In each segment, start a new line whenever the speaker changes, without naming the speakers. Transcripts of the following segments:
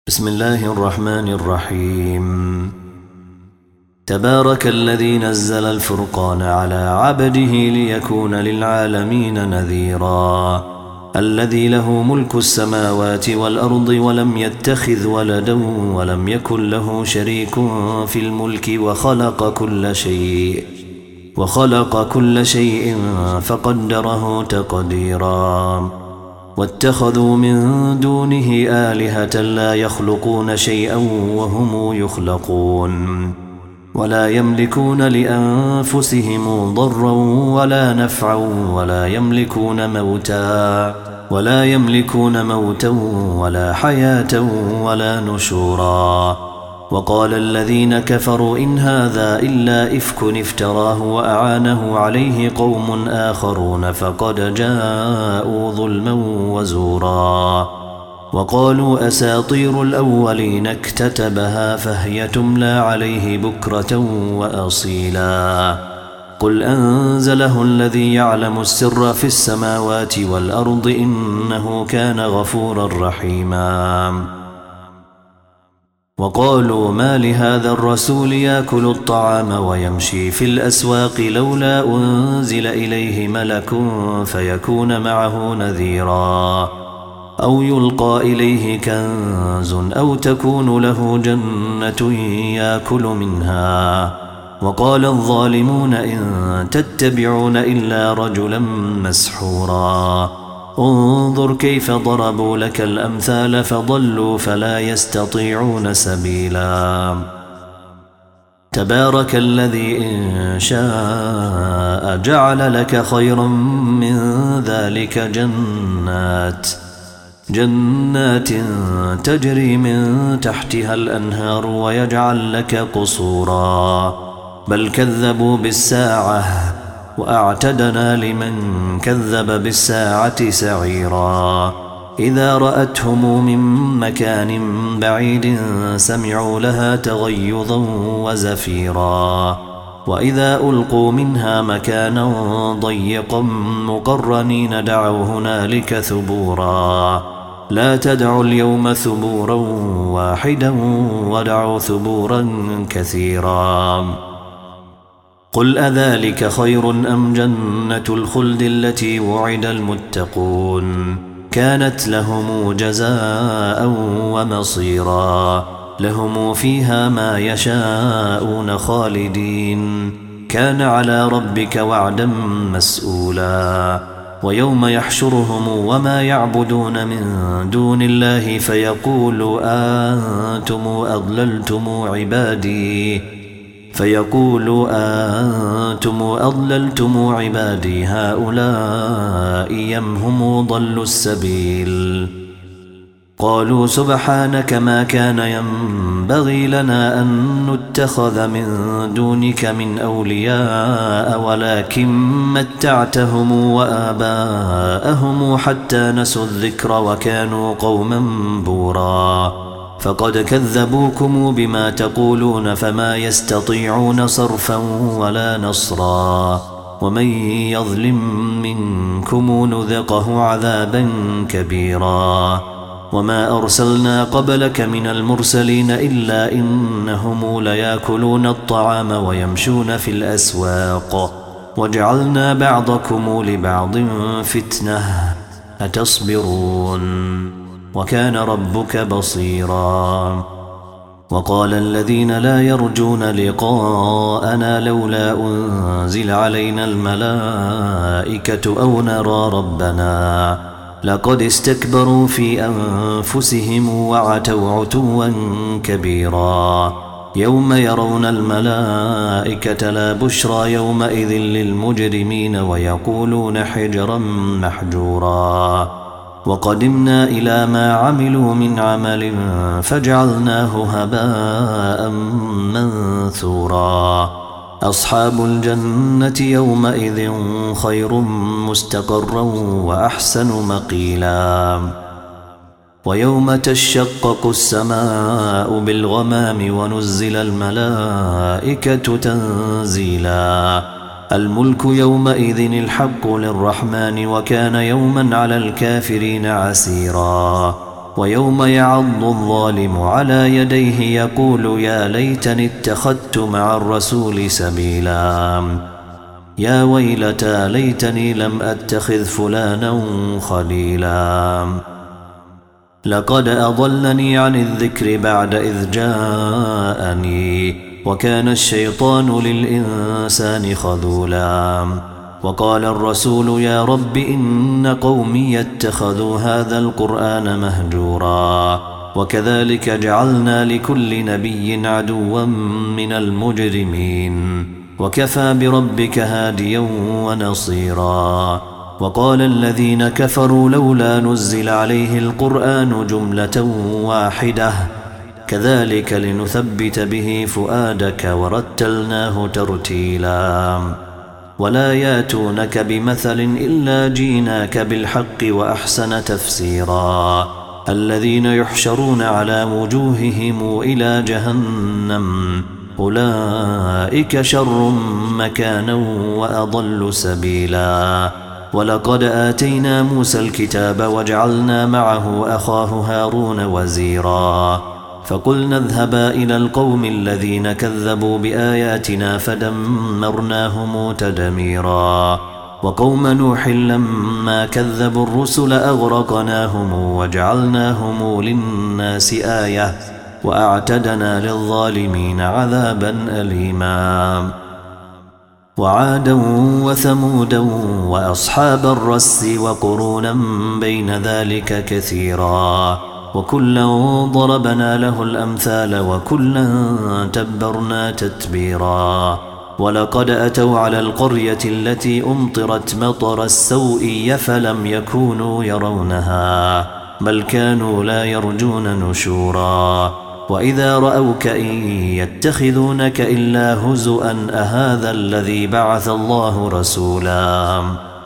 بسم الله الرحمن الرحيم. تبارك الذي نزل الفرقان على عبده ليكون للعالمين نذيرا. الذي له ملك السماوات والأرض ولم يتخذ ولدا ولم يكن له شريك في الملك وخلق كل شيء فقدره تقديرا. واتخذوا من دونه آلهة لا يخلقون شيئا وهم يخلقون ولا يملكون لأنفسهم ضرا ولا نفعا ولا يملكون موتا ولا حياة ولا نشورا. وقال الذين كفروا إن هذا إلا إفك افتراه وأعانه عليه قوم آخرون فقد جاءوا ظلما وزورا. وقالوا أساطير الأولين اكتتبها فهي تملى عليه بكرة وأصيلا. قل أنزله الذي يعلم السر في السماوات والأرض إنه كان غفورا رحيما. وقالوا ما لهذا الرسول يأكل الطعام ويمشي في الأسواق لولا أنزل إليه ملك فيكون معه نذيرا أو يلقى إليه كنز أو تكون له جنة يأكل منها. وقال الظالمون إن تتبعون إلا رجلا مسحورا. انظر كيف ضربوا لك الأمثال فضلوا فلا يستطيعون سبيلا. تبارك الذي إن شاء جعل لك خيرا من ذلك جنات تجري من تحتها الأنهار ويجعل لك قصورا. بل كذبوا بالساعة وأعتدنا لمن كذب بالساعة سعيرا. إذا رأتهم من مكان بعيد سمعوا لها تغيظا وزفيرا. وإذا ألقوا منها مكانا ضيقا مقرنين دعوا هنالك ثبورا. لا تدعوا اليوم ثبورا واحدا ودعوا ثبورا كثيرا. قل أذلك خير أم جنة الخلد التي وعد المتقون كانت لهم جزاء ومصيرا. لهم فيها ما يشاءون خالدين كان على ربك وعدا مسؤولا. ويوم يحشرهم وما يعبدون من دون الله فيقول أنتم أضللتم عبادي هؤلاء أم هم ضلوا السبيل. قالوا سبحانك ما كان ينبغي لنا أن نتخذ من دونك من أولياء ولكن متعتهم وآباءهم حتى نسوا الذكر وكانوا قوما بورا. فقد كذبوكم بما تقولون فما يستطيعون صرفا ولا نصرا. ومن يظلم منكم نذقه عذابا كبيرا. وما أرسلنا قبلك من المرسلين إلا إنهم ليأكلون الطعام ويمشون في الأسواق وجعلنا بعضكم لبعض فتنة أتصبرون وكان ربك بصيرا. وقال الذين لا يرجون لقاءنا لولا أنزل علينا الملائكة أو نرى ربنا لقد استكبروا في أنفسهم وعتوا عتوا كبيرا. يوم يرون الملائكة لا بشرى يومئذ للمجرمين ويقولون حجرا محجورا. وقدمنا إلى ما عملوا من عمل فجعلناه هباء منثورا. أصحاب الجنة يومئذ خير مستقرا وأحسن مقيلا. ويوم تشقق السماء بالغمام ونزل الملائكة تنزيلا. الملك يومئذ الحق للرحمن وكان يوما على الكافرين عسيرا. ويوم يعض الظالم على يديه يقول يا ليتني اتخذت مع الرسول سبيلا يا ويلتى ليتني لم أتخذ فلانا خليلا لقد أضلني عن الذكر بعد إذ جاءني وكان الشيطان للإنسان خذولا وقال الرسول يا رب إن قومي اتخذوا هذا القرآن مهجورا وكذلك جعلنا لكل نبي عدوا من المجرمين وكفى بربك هاديا ونصيرا وقال الذين كفروا لولا نزل عليه القرآن جملة واحدة كذلك لنثبت به فؤادك ورتلناه ترتيلا ولا ياتونك بمثل إلا جيناك بالحق وأحسن تفسيرا الذين يحشرون على وجوههم إلى جهنم أولئك شر مكانا وأضل سبيلا ولقد آتينا موسى الكتاب وجعلنا معه أخاه هارون وزيرا فقلنا اذهبا إلى القوم الذين كذبوا بآياتنا فدمرناهم تدميرا وقوم نوح لما كذبوا الرسل أغرقناهم وجعلناهم للناس آية وأعتدنا للظالمين عذابا أليما وعادا وثمودا وأصحاب الرس وقرونا بين ذلك كثيرا وكلا ضربنا له الأمثال وكلا تبرنا تتبيرا ولقد أتوا على القرية التي أمطرت مطر السوء فلم يكونوا يرونها بل كانوا لا يرجون نشورا وإذا رأوك إن يتخذونك إلا هزؤا أهذا الذي بعث الله رسولا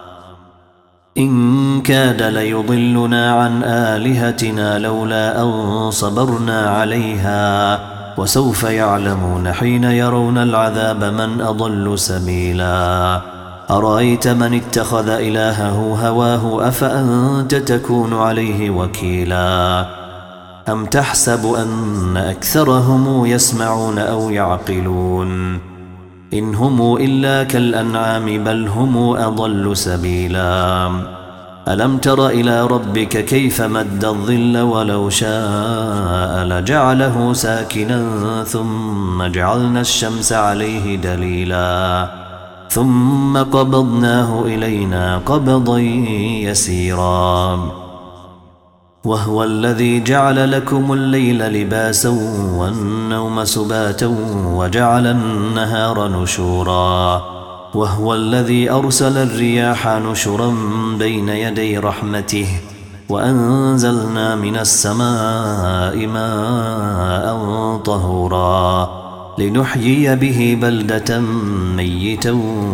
إن كاد ليضلنا عن آلهتنا لولا أن صبرنا عليها وسوف يعلمون حين يرون العذاب من أضل سبيلا أرأيت من اتخذ إلهه هواه أفأنت تكون عليه وكيلا أم تحسب أن أكثرهم يسمعون أو يعقلون إن هم إلا كالأنعام بل هم أضل سبيلا ألم تر إلى ربك كيف مد الظل ولو شاء لجعله ساكنا ثم جعلنا الشمس عليه دليلا ثم قبضناه إلينا قبضا يسيرا وهو الذي جعل لكم الليل لباسا والنوم سباتا وجعل النهار نشورا وهو الذي أرسل الرياح نشرا بين يدي رحمته وأنزلنا من السماء ماء طهورا لنحيي به بلدة ميتا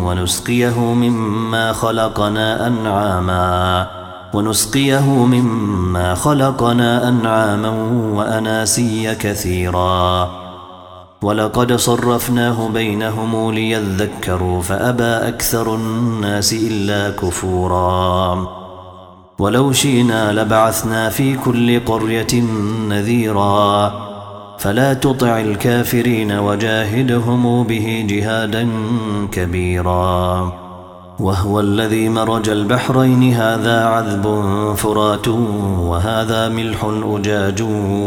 ونسقيه مما خلقنا أنعاما وأناسيا كثيرا ولقد صرفناه بينهم ليذكروا فأبى أكثر الناس إلا كفورا ولو شئنا لبعثنا في كل قرية نذيرا فلا تطع الكافرين وجاهدهم به جهادا كبيرا وهو الذي مرج البحرين هذا عذب فرات وهذا ملح أجاج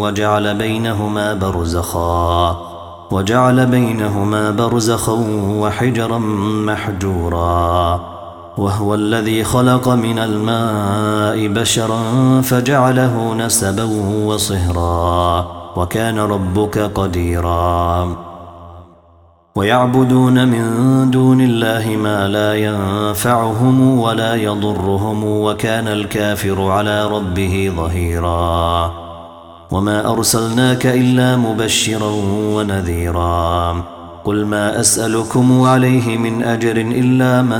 وجعل بينهما برزخا وحجرا محجورا وهو الذي خلق من الماء بشرا فجعله نسبا وصهرا وكان ربك قديرا ويعبدون من دون الله ما لا ينفعهم ولا يضرهم وكان الكافر على ربه ظهيرا وما أرسلناك إلا مبشرا ونذيرا قل ما أسألكم عليه من أجر إلا من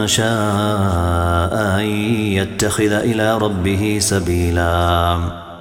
شاء أن يتخذ إلى ربه سبيلا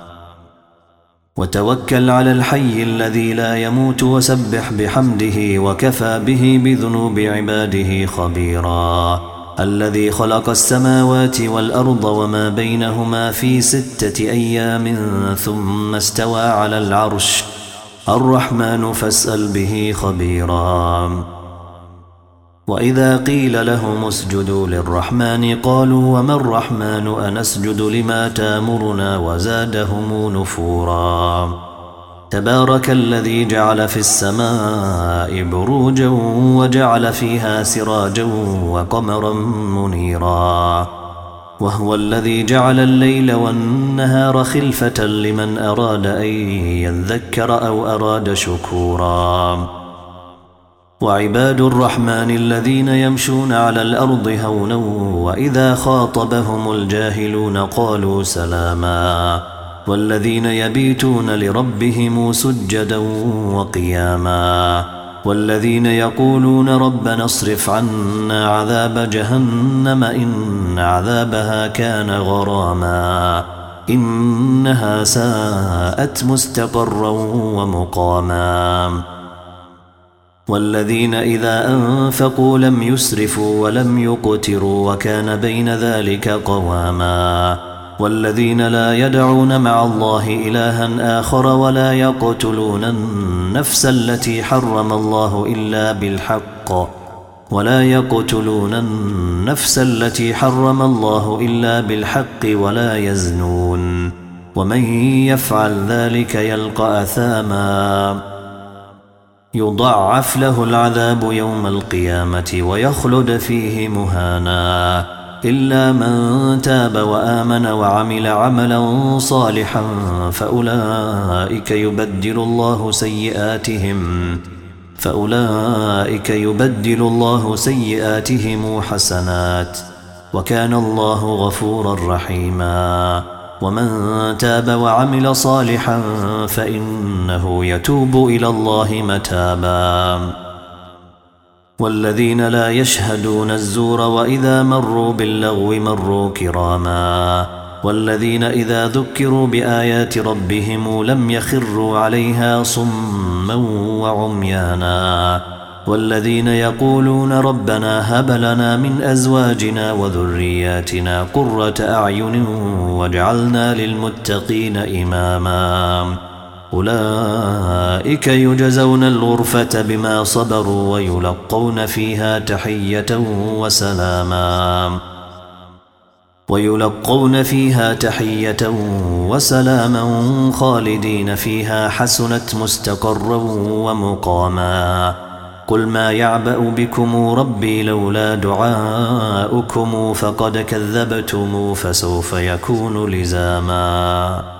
وتوكل على الحي الذي لا يموت وسبح بحمده وكفى به بذنوب عباده خبيرا الذي خلق السماوات والأرض وما بينهما في 6 أيام ثم استوى على العرش الرحمن فاسأل به خبيرا. وإذا قيل لهم اسجدوا للرحمن قالوا وما الرحمن أنسجد لما تامرنا وزادهم نفورا. تبارك الذي جعل في السماء بروجا وجعل فيها سراجا وقمرا منيرا، وهو الذي جعل الليل والنهار خلفة لمن أراد أن يذكر أو أراد شكورا. وعباد الرحمن الذين يمشون على الأرض هونا وإذا خاطبهم الجاهلون قالوا سلاما، والذين يبيتون لربهم سجدا وقياما، والذين يقولون ربنا اصرف عنا عذاب جهنم إن عذابها كان غراما إنها ساءت مستقرا ومقاما. والذين إذا أنفقوا لم يسرفوا ولم يقتروا وكان بين ذلك قواما. والذين لا يدعون مع الله إلها آخر ولا يقتلون النفس التي حرم الله إلا بالحق ولا يزنون، ومن يفعل ذلك يلقى أثاما يضاعف له العذاب يوم القيامة ويخلد فيه مهانا إلا من تاب وآمن وعمل عملا صالحا فأولئك يبدل الله سيئاتهم حسنات وكان الله غفورا رحيما. ومن تاب وعمل صالحا فإنه يتوب إلى الله متابا. والذين لا يشهدون الزور وإذا مروا باللغو مروا كراما. والذين إذا ذكروا بآيات ربهم لم يخروا عليها صما وعميانا. والذين يقولون ربنا هب لنا من أزواجنا وذرياتنا قرة أعين واجعلنا للمتقين إماما. أولئك يجزون الغرفة بما صبروا ويلقون فيها تحية وسلاما خالدين فيها حسنت مستقرا ومقاما. قل ما يعبأ بكم ربي لولا دعاؤكم فقد كذبتم فسوف يكون لزاما.